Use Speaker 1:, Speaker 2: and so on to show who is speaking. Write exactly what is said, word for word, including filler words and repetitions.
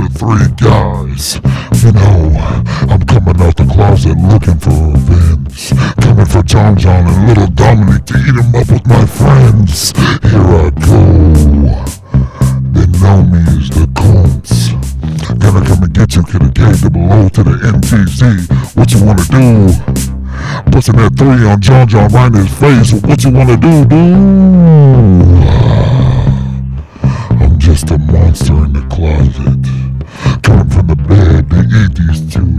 Speaker 1: of three guys. You know, I'm coming out the closet looking for revenge. Coming for John John and little Dominic to eat him up with my friends. Here I go. They know me as the Combs. Gonna come and get you, kid a K to below to the M T Z. What you wanna do? Busting that three on John John right in his face. What you wanna do, dude? I'm just a monster in the closet. Coming from the bed to eat these two